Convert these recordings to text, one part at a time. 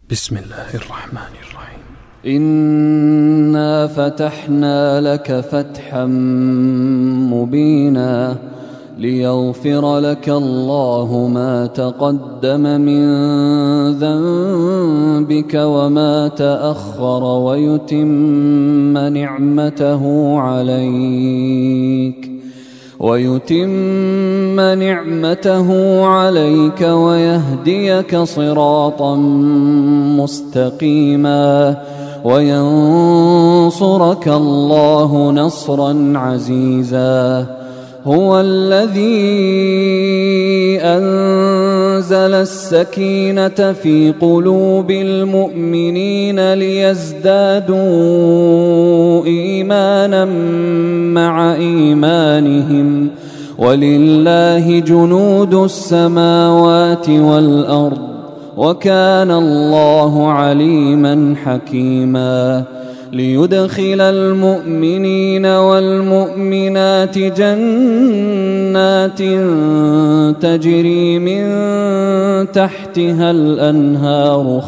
بسم الله الرحمن الرحيم. إنا فتحنا لك فتحا مبينا ليغفر لك الله ما تقدم من ذنبك وما تأخر ويتم نعمته عليك ويهديك صراطا مستقيما وينصرك الله نصرا عزيزا. هو الذي أنزل السكينة في قلوب المؤمنين ليزدادوا إيمانا مع إيمانهم ولله جنود السماوات والأرض وكان الله عليما حكيما. ليدخل المؤمنين والمؤمنات جنات تجري من تحتها الأنهار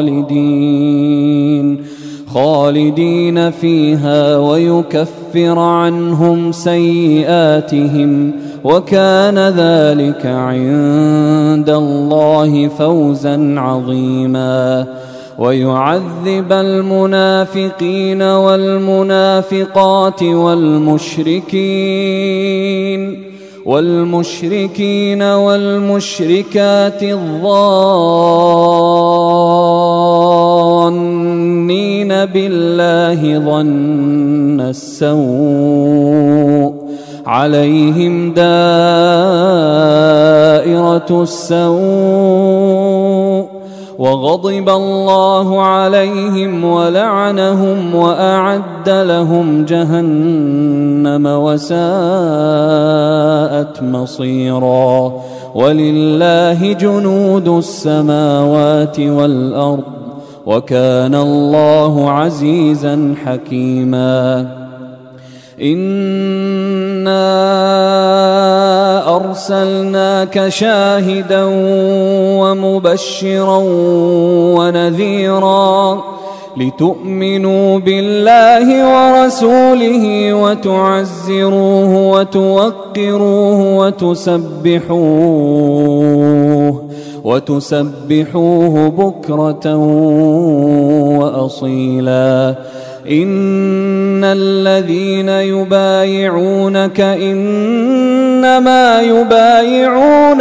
خالدين فيها ويكفر عنهم سيئاتهم وكان ذلك عند الله فوزا عظيما. ويعذب المنافقين والمنافقات والمشركين والمشركات الظانين بالله ظن السوء عليهم دائرة السوء وغضب الله عليهم ولعنهم وأعد لهم جهنم وساءت مصيرا. ولله جنود السماوات والأرض وكان الله عزيزا حكيما. إنا أرسلناك شاهدا ومبشرا ونذيرا لتؤمنوا بالله ورسوله وتعزروه وتوقروه وتسبحوه بكرة وأصيلا. إن الذين يبايعونك إنما يبايعون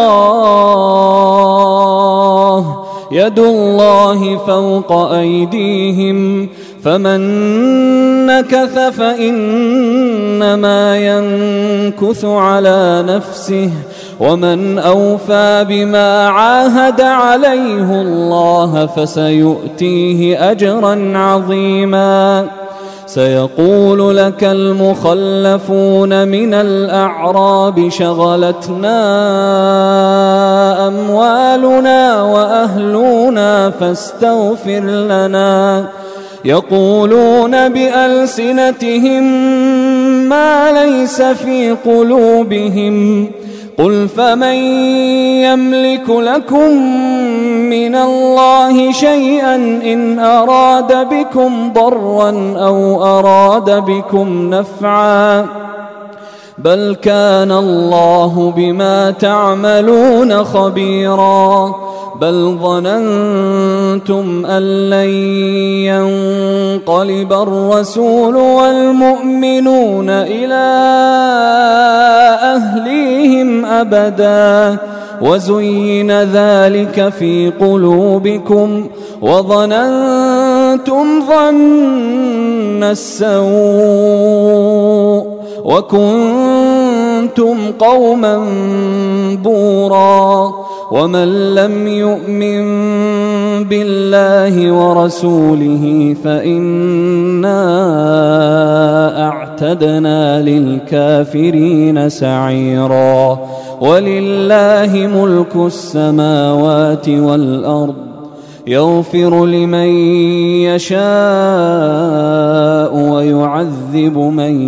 الله يد الله فوق أيديهم فمن نكث فإنما ينكث على نفسه ومن أوفى بما عاهد عليه الله فسيؤتيه أجرا عظيما. سيقول لك المخلفون من الأعراب شغلتنا أموالنا وأهلنا فاستغفر لنا يقولون بألسنتهم ما ليس في قلوبهم قل فمن يملك لكم من الله شيئا إن أراد بكم ضرا أو أراد بكم نفعا بل كان الله بما تعملون خبيرا. بل ظننتم أن لن ينقلب الرسول والمؤمنون إلى أهليهم أبدا وزين ذلك في قلوبكم وظننتم ظن السوء وكنتم قوما بورا. ومن لم يؤمن بالله ورسوله فإنا أعتدنا للكافرين سعيرا. ولله ملك السماوات والأرض يغفر لمن يشاء ويعذب من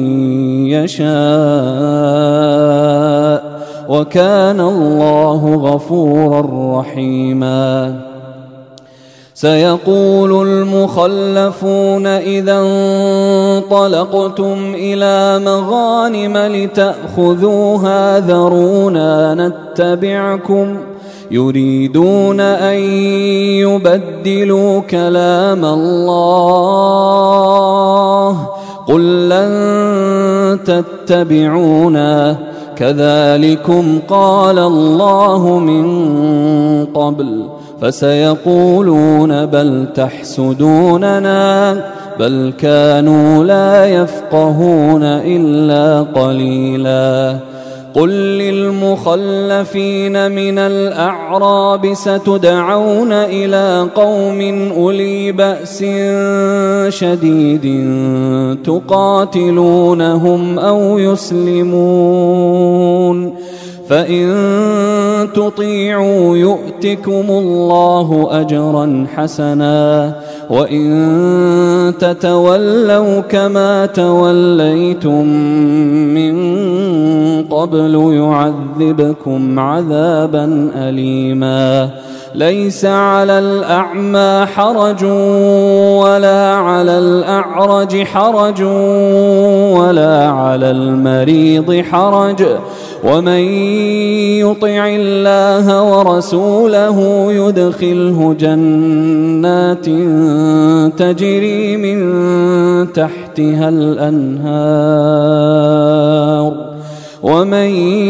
يشاء وكان الله غفورا رحيما. سيقول المخلفون إذا انطلقتم إلى مغانم لتأخذوها ذرونا نتبعكم يريدون أن يبدلوا كلام الله قل لن تتبعونا كذلكم قال الله من قبل فسيقولون بل تحسدوننا بل كانوا لا يفقهون إلا قليلا قل للمخلفين من الأعراب ستدعون إلى قوم أولي بأس شديد تقاتلونهم أو يسلمون فإن تطيعوا يؤتكم الله أجرا حسنا وإن تتولوا كما توليتم من قبل يعذبكم عذابا أليما ليس على الأعمى حرج ولا على الأعرج حرج ولا على المريض حرج ومن يطع الله ورسوله يدخله جنات تجري من تحتها الأنهار ومن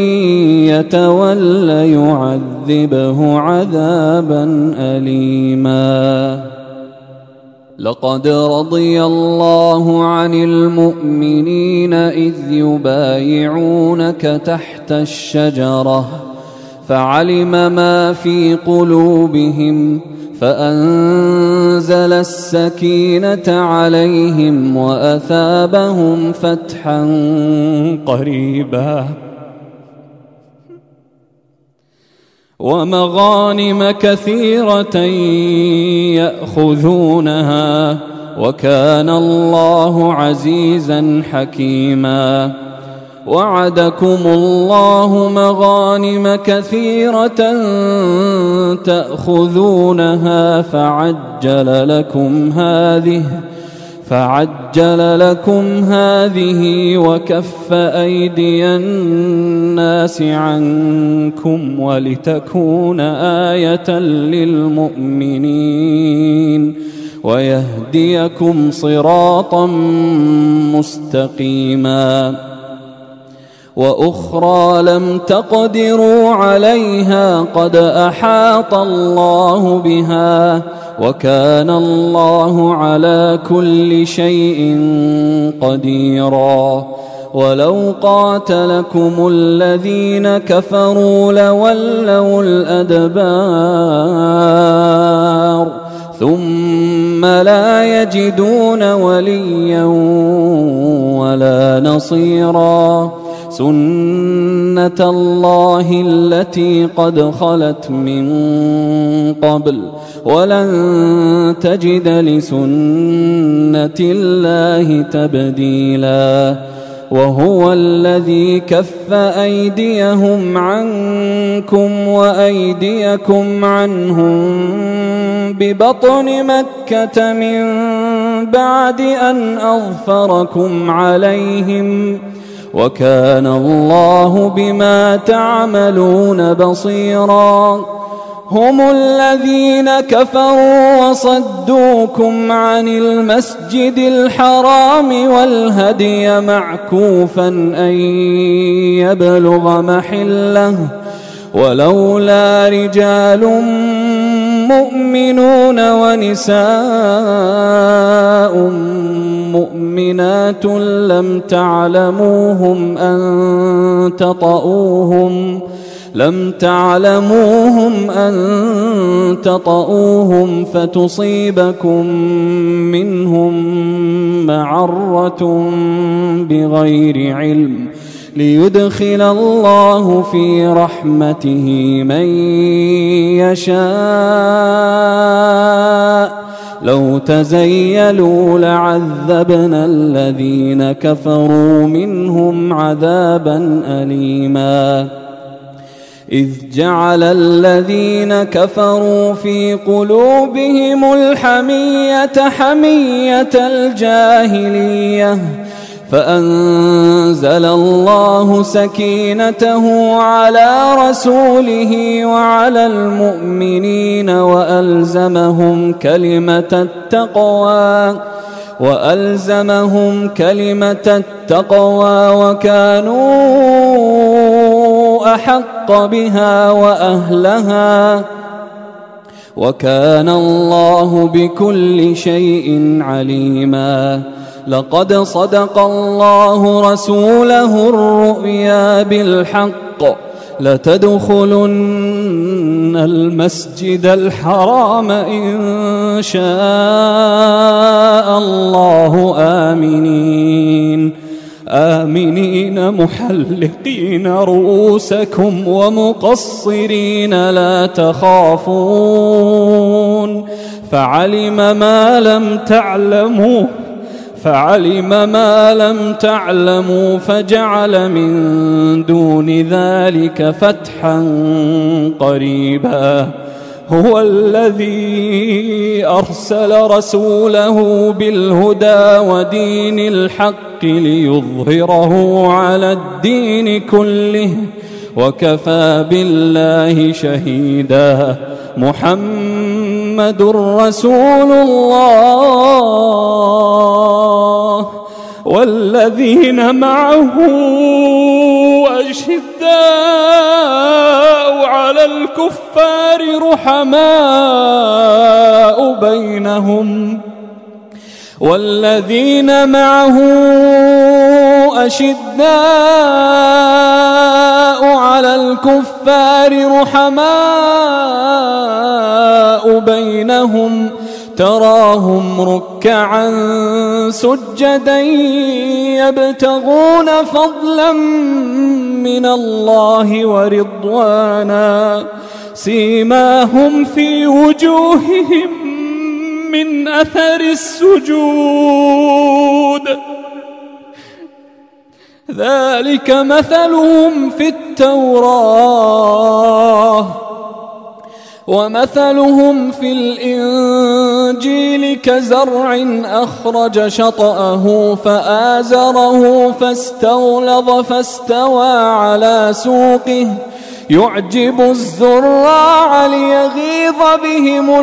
يتول يعذبه عذابا أليما لقد رضي الله عن المؤمنين إذ يبايعونك تحت الشجرة فعلم ما في قلوبهم فأنزل السكينة عليهم وأثابهم فتحا قريبا ومغانم كثيرة يأخذونها وكان الله عزيزا حكيما وعدكم الله مغانم كثيرة تأخذونها فعجل لكم هذه وكف أيدي الناس عنكم ولتكون آية للمؤمنين ويهديكم صراطا مستقيما وأخرى لم تقدروا عليها قد أحاط الله بها وكان الله على كل شيء قديرا ولو قاتلكم الذين كفروا لولوا الأدبار ثم لا يجدون وليا ولا نصيرا سنة الله التي قد خلت من قبل ولن تجد لسنة الله تبديلا وهو الذي كف أيديهم عنكم وأيديكم عنهم ببطن مكة من بعد أن أظفركم عليهم وكان الله بما تعملون بصيرا هم الذين كفروا وصدوكم عن المسجد الحرام والهدي معكوفا أن يبلغ محله ولولا رجال مؤمنون ونساء مؤمنات لم تعلموهم أن تطؤوهم فتصيبكم منهم معرة بغير علم ليدخل الله في رحمته من يشاء لو تزيلوا لعذبنا الذين كفروا منهم عذابا أليما إذ جعل الذين كفروا في قلوبهم الحمية حمية الجاهلية فأنزل الله سكينته على رسوله وعلى المؤمنين وألزمهم كلمة التقوى وكانوا أحق بها وأهلها وكان الله بكل شيء عليما. لقد صدق الله رسوله الرؤيا بالحق لتدخلن المسجد الحرام إن شاء الله آمنين محلقين رؤوسكم ومقصرين لا تخافون فعلم ما لم تعلموا فجعل من دون ذلك فتحا قريبا. هو الذي أرسل رسوله بالهدى ودين الحق ليظهره على الدين كله وكفى بالله شهيدا. محمد رسول الله والذين معه أشداء على الكفار رحماء بينهم تراهم ركعا سجدا يبتغون فضلا من الله ورضوانا سيماهم في وجوههم من أثر السجود ذلك مثلهم في التوراة ومثلهم في الإنجيل كزرع أخرج شطأه فآزره فاستغلظ فاستوى على سوقه يعجب الزراع ليغيظ بهم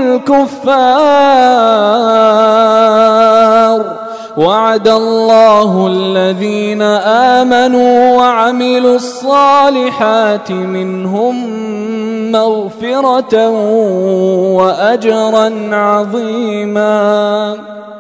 الكفار. وعد الله الذين آمنوا وعملوا الصالحات منهم مغفرة وأجرا عظيما.